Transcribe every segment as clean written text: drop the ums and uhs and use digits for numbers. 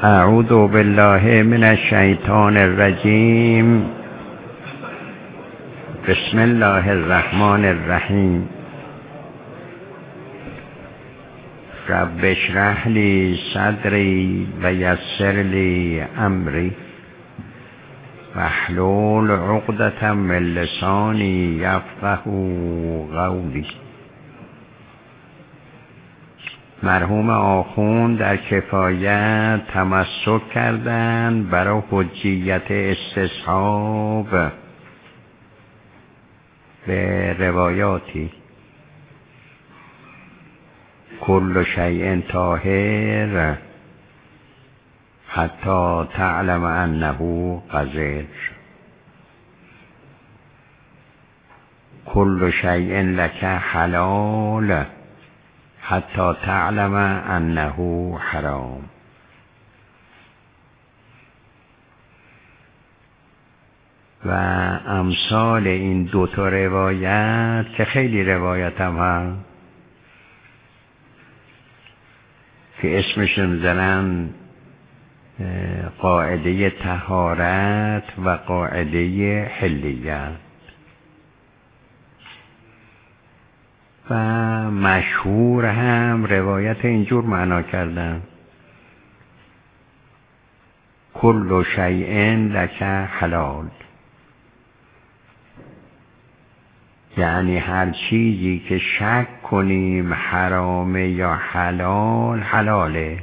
اعوذ بالله من الشیطان الرجیم. بسم الله الرحمن الرحیم. رب اشرح لی صدری و یسر لی امری واحلل عقدة من لسانی یفقهوا قولی. مرحوم آخوند در کفایت تمسک کردند برای حجیت استصحاب به روایاتی. کل شیء طاهر حتی تعلم انه قذر. کل شیء لک حلال حتی تعلم انه حرام. و امثال این دوتا روایت که خیلی روایت هم هست که اسمشون می‌ذارن قاعده طهارت و قاعده حلیت و مشهور هم روایت اینجور معنا کردن: کل شیء لک حلال، یعنی هر چیزی که شک کنیم حرامه یا حلال، حلاله،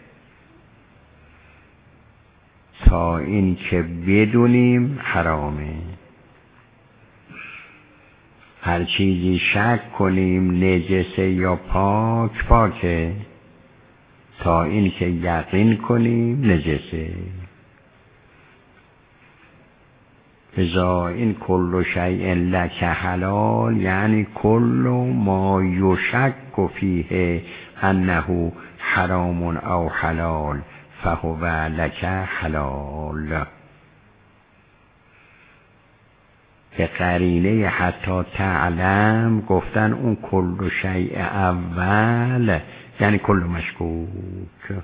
تا این که بدونیم حرامه. هر چیزی شک کنیم نجسه یا پاک، پاکه، تا این که یقین کنیم نجسه. لذا این کل شیء لک حلال یعنی کل ما یشک فیه انه حرام او حلال فهو لک حلال. به قرینه حتی تعلم گفتن اون کل شیء اول یعنی کل مشکوک.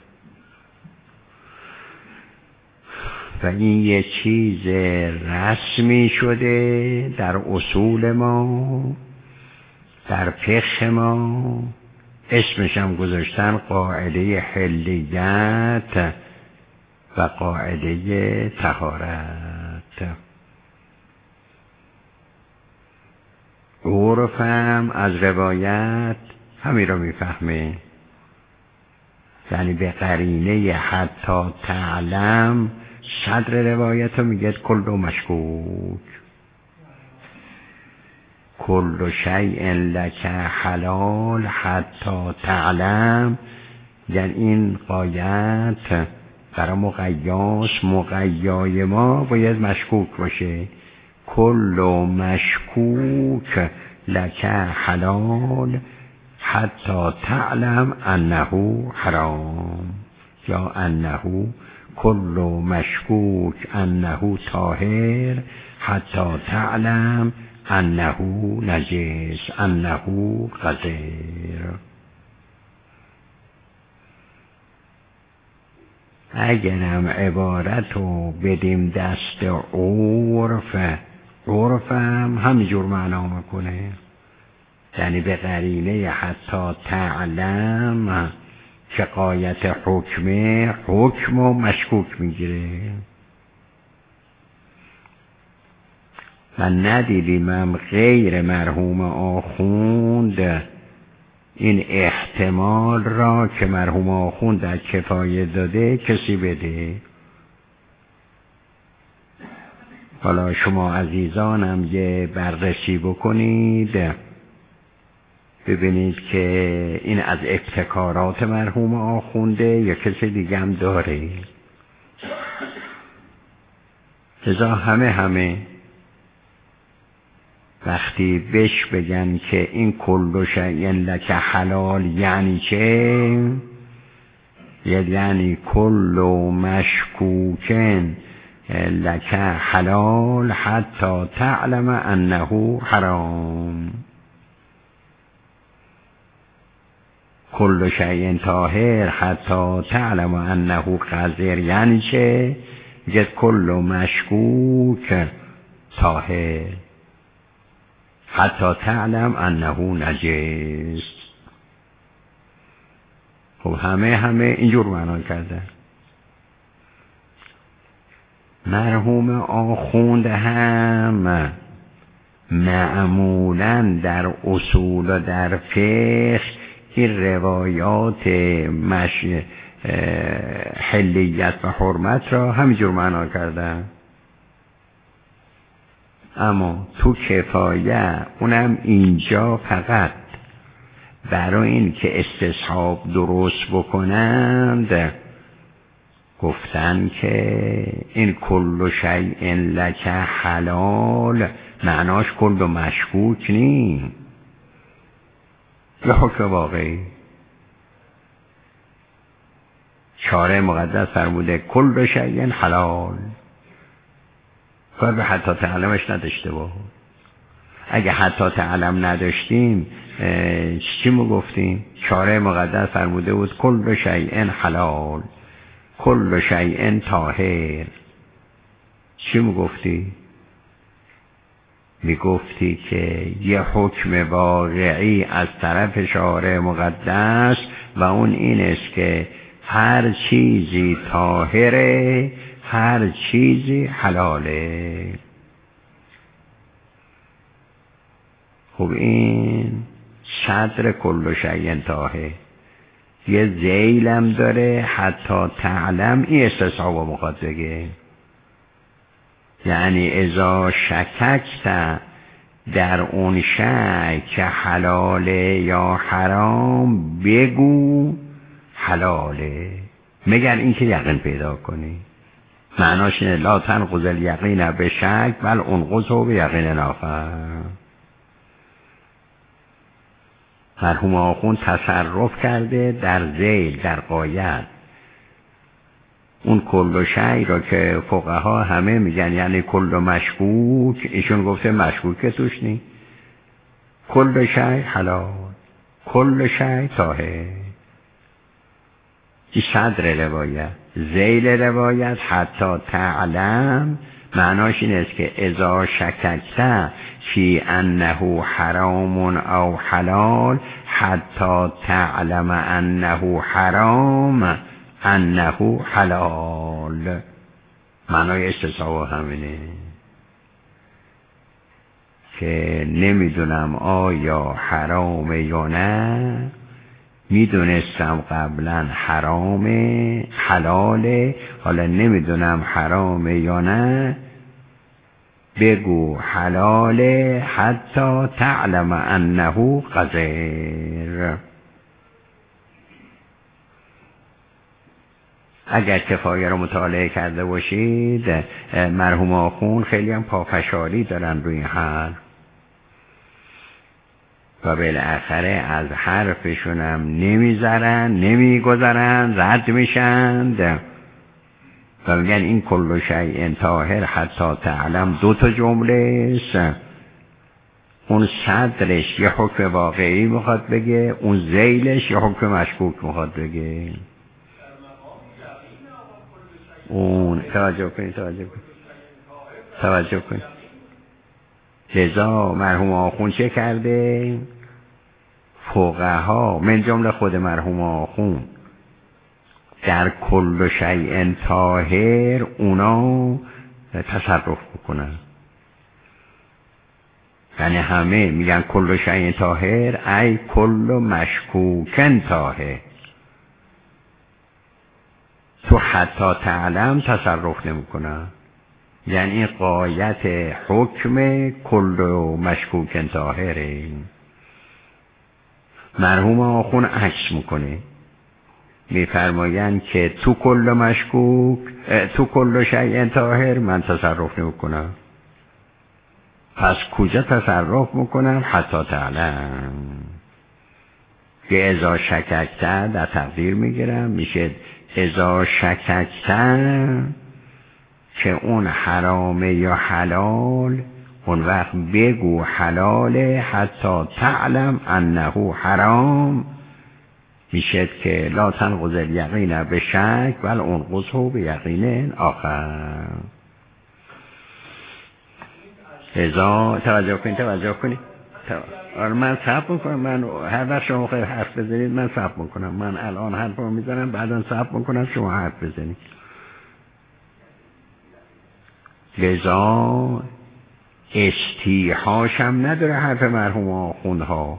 و این یه چیز رسمی شده در اصول ما، در فقه ما. اسمش هم گذاشتن قاعده حلیت و قاعده طهارت. عرف هم از روایت همین رو میفهمه، یعنی به قرینه حتی تعلم صدر روایت رو میگه کل مشکوک. کل شیء لک حلال حتی تعلم، یعنی این قایت برای مقیاس، مقیای ما باید مشکوک باشه. کل مشکوک لک حلال حتی تعلم انه حرام، یا انه کل مشکوک انه طاهر حتی تعلم انه نجس انه قذر. اگرم عبارت رو بدیم دست عرف، عرف هم همینجور معنا میکنه، یعنی به قرینه حتی تعلم که قایت حکمه، حکم و مشکوک میگیره. و ندیدیمم غیر مرحوم آخوند این احتمال را که مرحوم آخوند در کفایه داده کسی بده. حالا شما عزیزانم یه بررسی بکنید ببینید که این از ابتکارات مرحوم آخونده یا کسی دیگه هم داره. لذا همه وقتی بهش بگن که این کل شیء لک حلال یعنی چه؟ یعنی کل مشکوکن لک حلال حتی تعلم انه حرام. کل شیء طاهر حتی تعلم انه قذر یعنی چه؟ میگه کل مشکوک طاهر حتی تعلم انه نجس. خب همه اینجور معنا کرده. مرحوم آخوند هم معمولاً در اصول و در فقه این روایات حلیت و حرمت را همینجور معنا کردن، اما تو کفایه اونم اینجا فقط برای این که استصحاب درست بکنند گفتن که این کل شیء لک حلال معناش کل و مشکوک نی، یه حکم واقعی. شارع مقدس فرموده کل شیء حلال، کار به حتی تعلمش نداشته بود. اگه حتی تعلم نداشتیم چی گفتیم؟ شارع مقدس فرموده بود کل شیء حلال کل شیء طاهر. چی گفتی؟ میگفتی که یه حکم واقعی از طرف شارع مقدس و اون این است که هر چیزی طاهره هر چیزی حلاله. خب این صدر کل شیء طاهر یه ذیلم داره حتی تعلم، این استصحاب میخواد بگه، یعنی اذا شککت در اون شک که حلاله یا حرام بگو حلاله، مگر اینکه یقین پیدا کنی. معناش اینه لا تنقض الیقین به شک بل انقضه به یقین آخر. مرحوم آخوند تصرف کرده در ذیل در غایت. اون کل شیء را که فقها همه میگن یعنی کل مشکوک، ایشون گفته مشکوک توش نی. کل شیء حلال کل شیء طاهر. این صدر روایت. ذیل روایت حتی تعلم معناش این است که اذا شککت فی انه حرام او حلال حتی تعلم انه حرام انه حلال. معنای استصحاب همینه که نمیدونم آیا حرامه یا نه، میدونستم قبلا حرامه حلاله، حالا نمیدونم حرامه یا نه، بگو حلاله حتی تعلم انه قذر. اگر کفایه رو مطالعه کرده باشید مرحوم آخوند خیلی هم پافشاری دارن روی این حرف و بالاخره از حرفشون هم نمیذارن نمیگذارن رد میشند و میگن این کل شیء طاهر حتی تعلم دو تا جمله است. اون صدرش یه حکم واقعی میخواد بگه، اون ذیلش یه حکم مشکوک میخواد بگه. اون توجه کنید لذا مرحوم آخوند چه کرده؟ فقها من جمله خود مرحوم آخوند در کل شیء طاهر اونا تصرف بکنن، یعنی همه میگن کل شیء طاهر ای کل مشکوکن طاهر. تو حتی تعلم تصرف نمیکنن، یعنی این غایت حکم کل مشکوکن طاهره. مرحوم آخوند عکس میکنه، میفرمایند که تو کل مشکوک تو کل شیء طاهر من تصرف نمیکنم، پس کجا تصرف میکنم؟ حتی تعلم. که ازا شککتن در تقدیر میگیرم میشه ازا شککتن که اون حرامه یا حلال، اون وقت بگو حلاله حتی تعلم انه حرام، میشه که لا تنقض الیقین به شک بل انقضه به یقین آخر. ازا توجه کنید آره من صبر میکنم، من هر وقت شما خیلی حرف بزنید من صبر میکنم، من الان حرف رو میزنم بعدا صبر میکنم شما حرف بزنید. لذا استیحاش هم نداره حرف مرحوم آخوندها،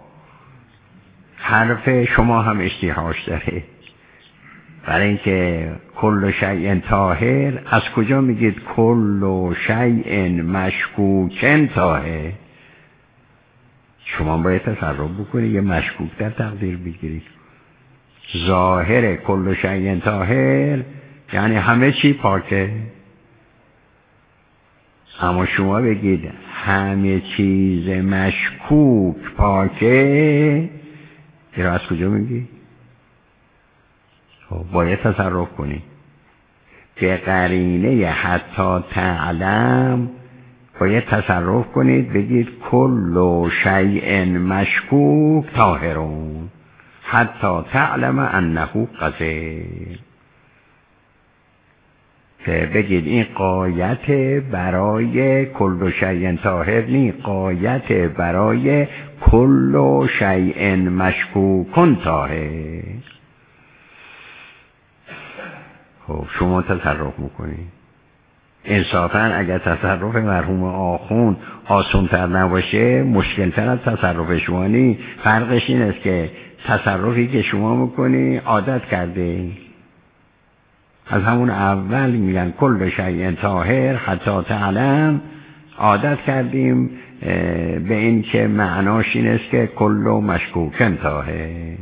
حرف شما هم استیحاش داره. برای اینکه کل شیء طاهر، از کجا میگید کل شیء مشکوک طاهر؟ شما باید تصرف بکنید یه مشکوک در تقدیر بگیرید. ظاهر کل شیء طاهر یعنی همه چی پاکه، اما شما بگید همه چیز مشکوک پاکه، این را از کجا میگی؟ باید تصرف کنی به قرینه حتی تعلم، باید تصرف کنید بگید کل شیء مشکوک طاهرون حتی تعلم انه قذر، که بگید این قایت برای کل شیء طاهر نی، قایت برای کل شیء مشکوک طاهر. خب شما تصرف میکنید. انصافاً اگر تصرف مرحوم آخوند آسان‌تر نباشه مشکل‌تر از تصرف شما نی. فرقش این است که تصرفی که شما میکنی عادت کرده، از همون اول میگن کل شیء طاهر حتی تعلم، عادت کردیم به این که معناش این است که کل مشکوک طاهر.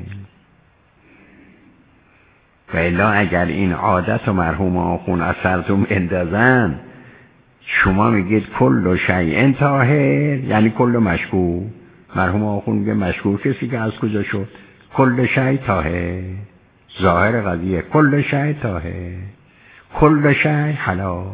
و الا اگر این عادت و مرحوم آخوند از سرتون اندازن، شما میگید کل شیء طاهر یعنی کل مشکوک. مرحوم آخوند میگه مشکوک کسی که از کجا شد؟ کل شیء طاهر، ظاهر قضیه کل شیء طاهر، کل شیء حلال.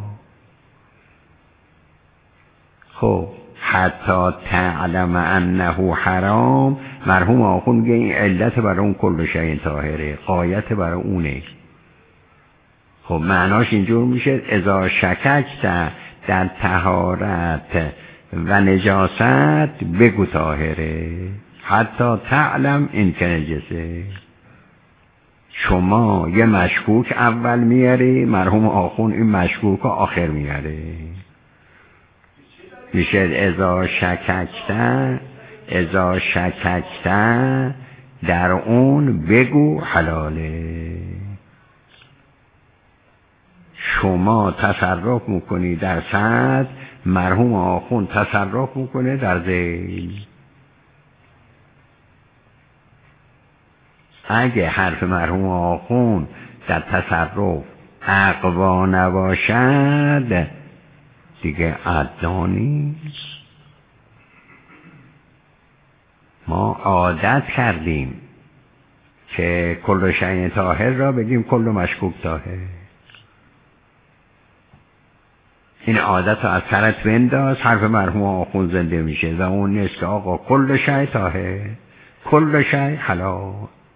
خب حتی تعلم انه حرام، مرحوم آخوند میگه این علت برای اون کل شیء طاهره، قایت برای اونه. خب معناش اینجور میشه اذا شککت در طهارت و نجاست بگو طاهره حتی تعلم این که نجسه. شما یه مشکوک اول میاری، مرحوم آخوند این مشکوک آخر میاره. میشه اذا شککت در اون بگو حلاله. شما تصرف میکنی در صد، مرحوم آخوند تصرف میکنه در ذیل. اگه حرف مرحوم آخوند در تصرف اقوا نباشد دیگه ادنا نیست. ما عادت کردیم که کل شیء طاهر را بگیم کل مشکوک طاهر. این عادت رو از سرت بنداز، حرف مرحوم آخوند زنده میشه و اون نیست که آقا کل شیء طاهر، کل شیء حلال.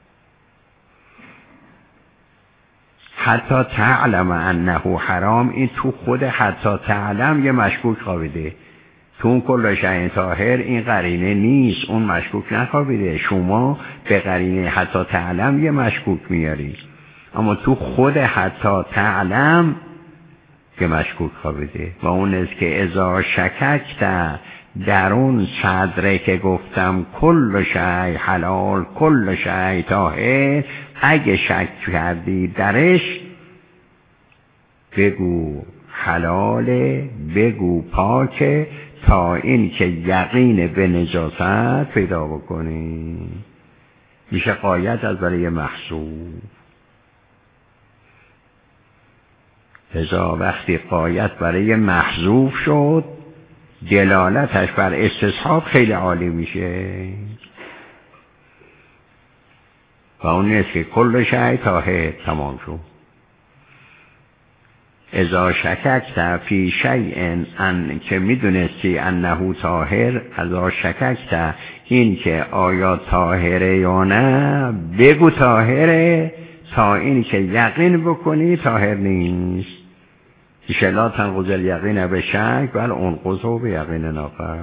حتی تعلم انه حرام، این تو خود حتی تعلم یه مشکوک خوابیده. تو اون کل شیء طاهر این قرینه نیست، اون مشکوک نخوابیده. شما به قرینه حتی تعلم یه مشکوک میاری، اما تو خود حتی تعلم که مشکوک خوابیده و اون است که اذا شککت در اون صدره که گفتم کل شیء حلال کل شیء طاهر، اگه شک کردی درش بگو حلاله، بگو پاکه، تا این که یقین به نجاست پیدا بکنی. میشه قایت از برای محسوب. لذا وقتی قایت برای محذوف شد دلالتش بر استصحاب خیلی عالی میشه و اون نیست که کل شیء طاهر تمام شد. اذا شککت فی شیء ان که میدونستی انه طاهر، اذا شککت این که آیا طاهره یا نه، بگو طاهره تا این که یقین بکنی طاهر نیست. لا تنقض الیقین به شک بل انقضه به یقین ناقص.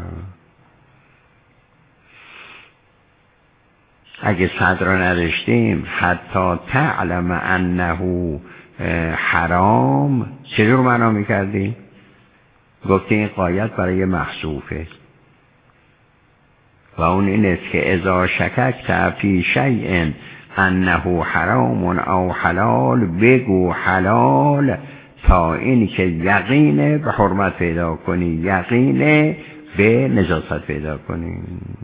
اگه صدر رو نداشتیم حتی تعلم انه حرام چجور معنا میکردیم؟ گفتی این قایت برای محذوفه و اون این است که اذا شککت فی شیء انه حرام او حلال، بگو حلال تا این که یقینه به حرمت پیدا کنی، یقینه به نجاست پیدا کنی.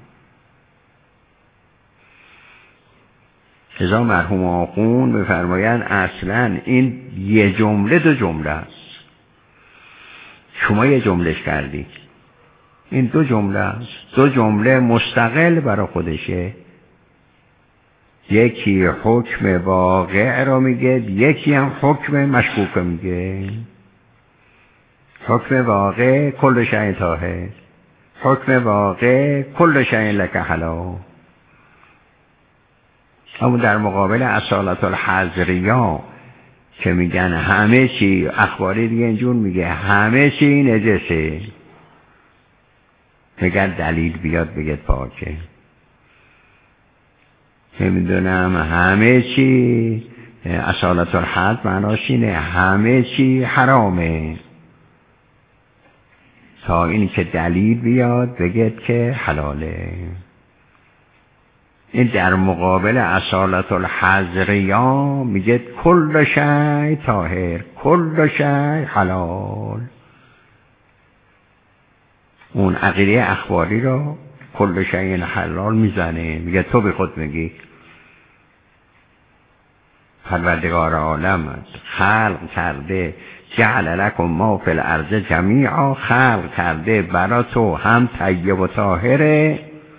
ازا مرحوم آخوند بفرمایند اصلا این یه جمله دو جمله است. شما یه جملهش کردی، این دو جمله است، دو جمله مستقل برای خودشه. یکی حکم واقع رو میگه، یکی هم حکم مشکوک میگه. حکم واقع کل شیء طاهر، حکم واقع کل شیء لک حلال. اما در مقابل اصالت الحضریا که میگن همه چی، اخباری دیگه اینجور میگه همه چی نجسه، میگن دلیل بیاد بگید پاکه. نمیدونم همه چی، اصالت الحضر معناش اینه همه چی حرامه تا این که دلیل بیاد بگید که حلاله. این در مقابل اصالت الحضریا میگه کل شیء طاهر کل شیء حلال. اون عقیده اخباری رو کل شیء حلال میزنه، میگه تو به خود میگی. پروردگار عالم خلق کرده، جعل لکم ما فی الارض جمیعا، خلق کرده برا تو هم طیب و طاهره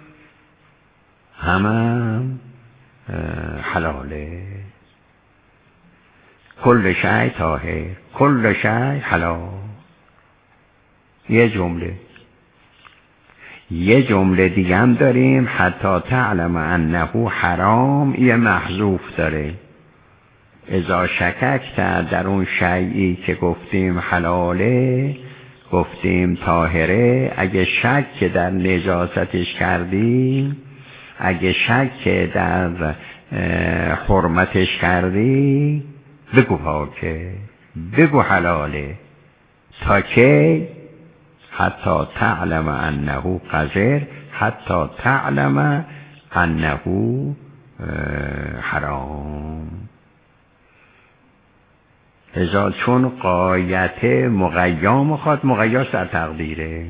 هم حلاله. کل شیء طاهر کل شیء حلال. یه جمله. یه جمله دیگه هم داریم حتی تعلم انه حرام، یه محذوف داره. اذا شککت در اون شیئی که گفتیم حلاله، گفتیم طاهره، اگه شک در نجاستش کردیم، اگه شک در حرمتش کردی، بگو پاکه، بگو حلاله تا که حتی تعلم انه قذر، حتی تعلم انه حرام. ازا چون قایت مغیا خواهد، مغیاش در تقدیره.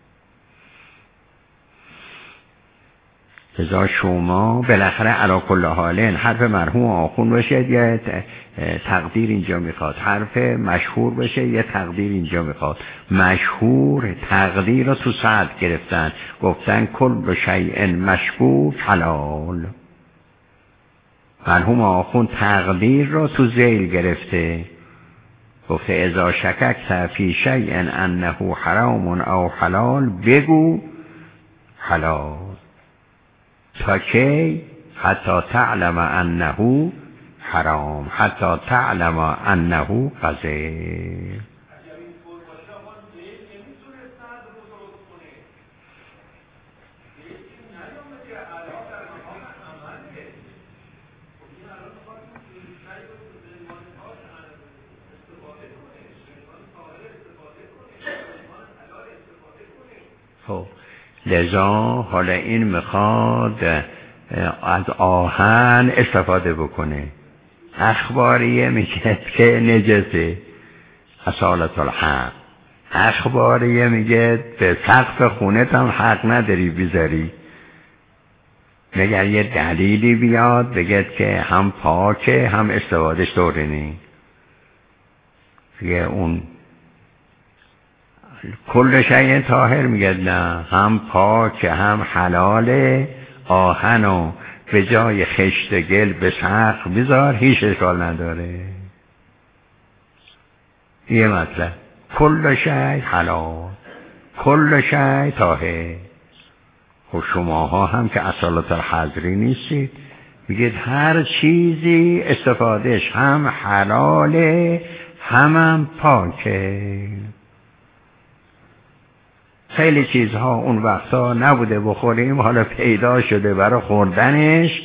ازا شما بالاخره علی کل حالین حرف مرحوم آخوند باشه یه تقدیر اینجا میخواد، حرف مشهور باشه یه تقدیر اینجا میخواد. مشهور تقدیر رو تو صدر گرفتن، گفتن کل شیء مشکوک حلال. مرحوم آخوند تقدیر رو تو ذیل گرفته، گفته اذا شککت فی شیء انه حرام او حلال، بگو حلال تا که حتی تعلم انه حرام، حتی تعلم انه قذر. لذا حالا این میخواد از آهن استفاده بکنه. اخباریه میگه که نجسه، اصالت الحق. اخباریه میگه به سقف خونت هم حق نداری بیزاری. مگر یه دلیلی بیاد بگه که هم پاکه هم استفادهش طوری نی. یه اون کل شیء طاهر میگه نه، هم پاک هم حلاله. آهنو به جای خشت گل به سقف بذار، هیچ اشکال نداره، یه مطلب کل شی حلال کل شی طاهر. خب شماها هم که اصالت الحضری نیستید، میگید هر چیزی استفادهش هم حلاله هم پاکه. خیلی چیزها اون وقتا نبوده بخوریم، حالا پیدا شده برای خوردنش.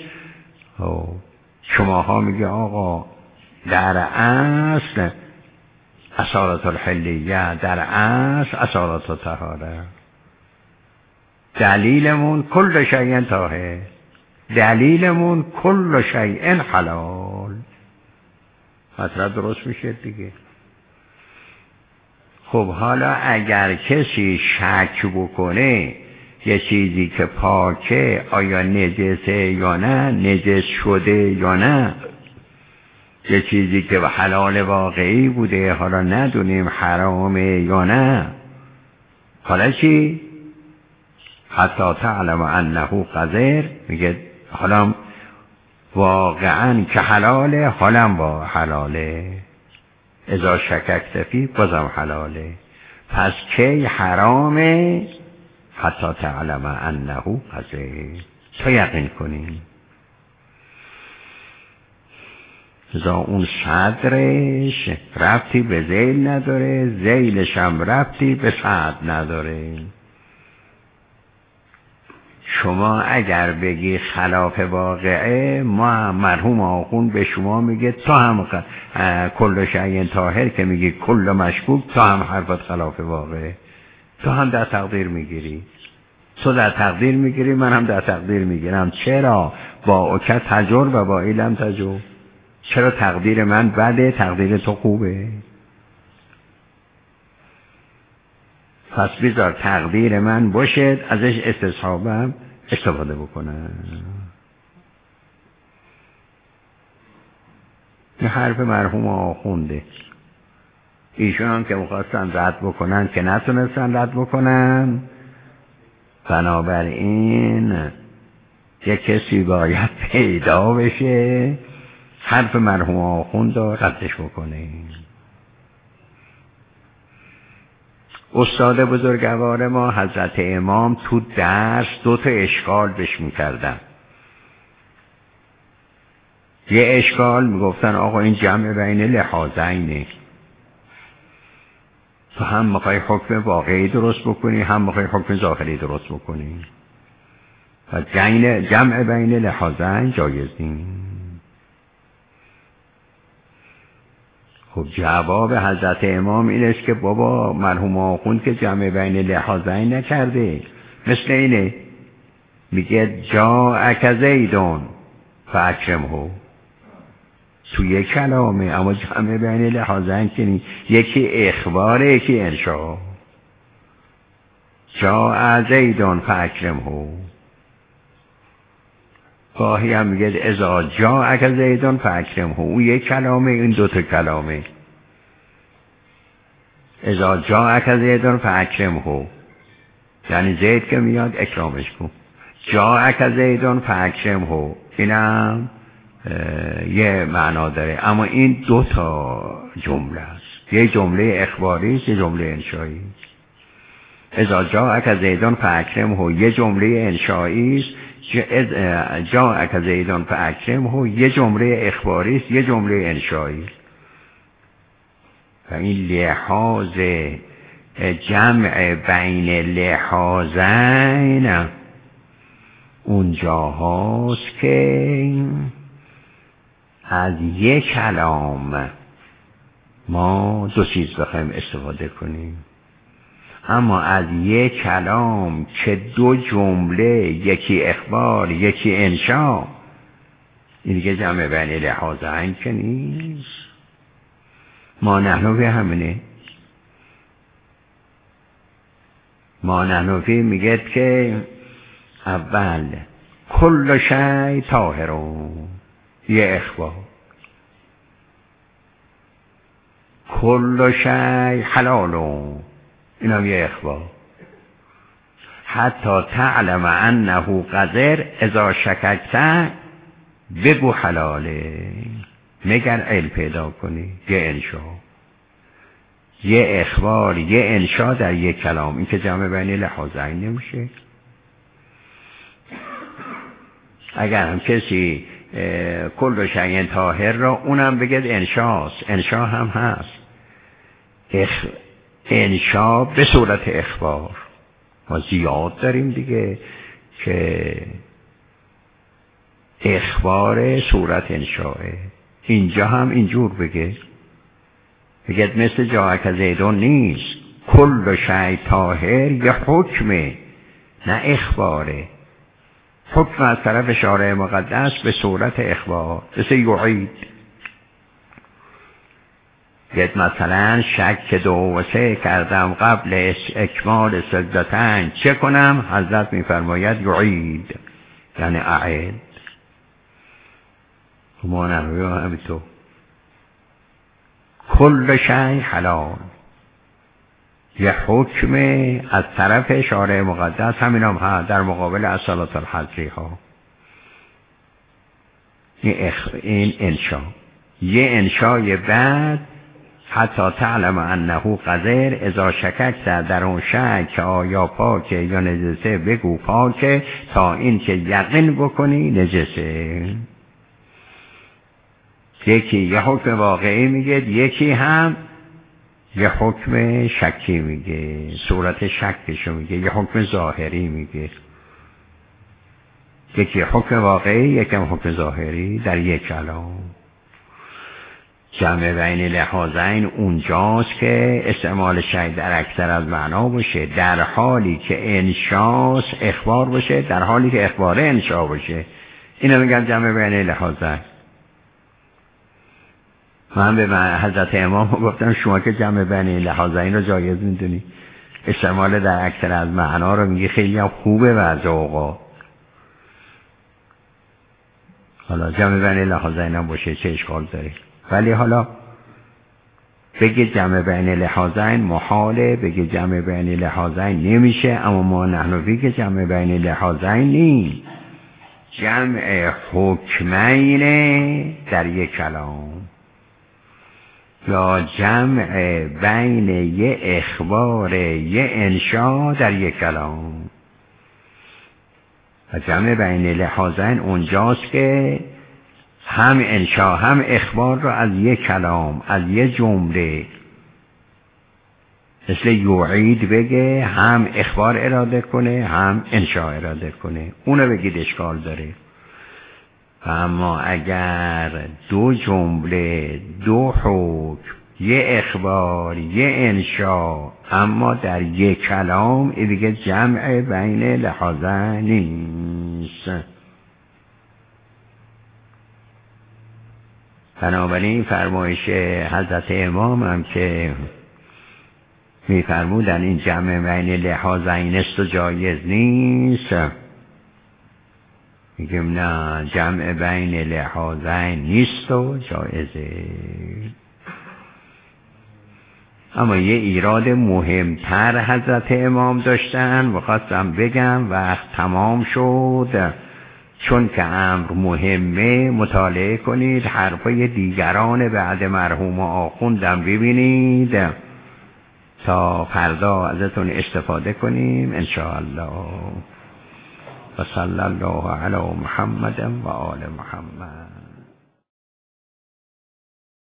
شماها میگه آقا در اصل اصالت الحلیه، در اصل اصالت الطهاره. دلیلمون کل شیء طاهر، دلیلمون کل شیء حلال. مطلب درست میشه دیگه. خب حالا اگر کسی شک بکنه یه چیزی که پاکه آیا نجسه یا نه، نجس شده یا نه، یه چیزی که حلال واقعی بوده حالا ندونیم حرامه یا نه، حالا چی؟ حتی تعلم انه قذر، میگه حالا واقعا که حلاله حالا با حلاله، اذا شککت فی بازم حلاله. پس کی حرامه؟ حتی تعلم انه قذر، تا یقین کنیم. ازا اون صدرش ربطی به ذیل نداره، ذیلش هم ربطی به صدر نداره. شما اگر بگی خلاف واقعه، ما مرحوم آخوند به شما میگه تو هم کل شیء طاهر که میگی کل مشکوک، تو هم حرفت خلاف واقعه، تو هم در تقدیر میگیری. تو در تقدیر میگیری، من هم در تقدیر میگیرم. چرا؟ با اوکت تجر و با ایلم تجر. چرا تقدیر من بده تقدیر تو خوبه؟ پس بذار تقدیر من باشه، ازش استصحابم استفاده بکنم. این حرف مرحوم آخونده. ایشون هم که میخواستن رد بکنن که نتونستن رد بکنن، بنابراین یک کسی باید پیدا بشه حرف مرحوم آخوند رو ردش بکنه. استاد بزرگوار ما حضرت امام تو درس 2 اشکال بهش میکردن. یه اشکال میگفتن آقا این جمع بین لحاظینه، تو هم میخوای حکم واقعی درست بکنی، هم میخوای حکم ظاهری درست بکنی، و جمع بین لحاظین جایز نیست. خب جواب حضرت امام این است که بابا مرحوم آخوند که جمع بین لحاظین نکرده. مثل اینه میگه جاءک زیدون فاکرمه، تو یک کلامه، اما جمع بین لحاظین که نیست. یکی اخباره یکی انشا. جاء زیدون فاکرمه، گاهی هم میگه اذا جاءک زیدون فاکرمه، اون یک کلامه، این 2 کلامه. اذا جاءک زیدون فاکرمه یعنی زید که میاد اکرامش کن. جاءک زیدون فاکرمه اینم یه معنا داره، اما این 2 جمله است. یه جمله اخباری است، یه جمله انشایی. اذا جاءک زیدون فاکرمه یه جمله انشایی است، جاءک زیدون فاکرمه یه جمله اخباری است، یه جمله انشایی. و این لحاظ جمع بین لحاظین اونجاهاست که از یک کلام ما 2 چیز بخوایم استفاده کنیم، اما از یک کلام که 2 جمله، یکی اخبار یکی انشا، این دیگه جمع بین لحاظین که نیست. ما نحنفی همینه. ما نحنفی میگه که اول کل شی طاهرون، یه اخبار، کل شی حلالون، اینم یه اخبار. حتی تعلم انه قذر اذا شککت بگو حلاله، مگر علم پیدا کنی، یه انشا. یه اخبار، یه انشا در یک کلام. این که جمع بین لحاظین نمیشه. اگر هم کسی کل شیء طاهر را اونم بگید انشاست، انشا هم هست. انشا به صورت اخبار ما زیاد داریم دیگه که اخبار صورت انشاه. اینجا هم اینجور بگید مثل جاءک زیدون نیست، کل شیء طاهر یه حکمه نه اخباره. حکم از طرف شارع مقدس به صورت اخبار، مثل یعید. بگید مثلا شک 2 و 3 کردم قبل اکمال سجدتین، چه کنم؟ حضرت میفرماید یعید، یعنی اعید. ما نروی همینطور کل شیء حلال، یه حکم از طرف شارع مقدس. همین هم هست در مقابل الصلاة الحضری ها. این انشا. یه انشای بعد حتی تعلم انه قذر، اذا شکک در اون شک که آیا پاکه یا نجسه بگو پاکه، تا این که یقین بکنی نجسه. یکی یه حکم واقعی میگه، یکی هم یه حکم شکی میگه، صورت شکشو میگه، یه حکم ظاهری میگه. یکی حکم واقعی، یکی حکم ظاهری در یک کلام. جمع بین لحاظین اونجاست که استعمال شیء در اکثر از معنا باشه، در حالی که انشاس اخبار باشه، در حالی که اخبار انشا باشه. اینو میگن جمع بین لحاظین. من به حضرت امام گفتم شما که جمع بین لحاظین رو جایز میدونی، استعمال در اکثر از معنا رو میگی خیلی هم خوبه بعضی اوقات. حالا جمع بین لحاظین هم باشه چه اشکال داره؟ ولی حالا بگه جمع بین لحاظین محاله، بگه جمع بین لحاظین نمیشه، اما ما نحنوی که جمع بین لحاظین نیست، جمع حکمین در یک کلام، یا جمع بین یه اخبار یه انشا در یک کلام. و جمع بین لحاظین اونجاست که هم انشا هم اخبار رو از یک کلام، از یک جمله، مثل یعید بگه، هم اخبار اراده کنه هم انشا اراده کنه، اونو بگید اشکال داره. اما اگر دو جمله، دو حکم، یه اخبار یه انشا، اما در یک کلام، این دیگه جمع بین لحاظین نیست. بنابراین فرمایش حضرت امام هم که میفرمودن این جمع بین لحاظین است و جایز نیست، میگم نه، جمع بین لحاظین نیست و جایزه. اما یه ایراد مهمتر حضرت امام داشتن، می‌خواستم بگم وقت تمام شد. چون که امر مهمه، مطالعه کنید حرفای دیگران بعد مرحوم آخوندم ببینید تا فردا ازتون استفاده کنیم انشاءالله. و صلی الله علی محمد و آل محمد.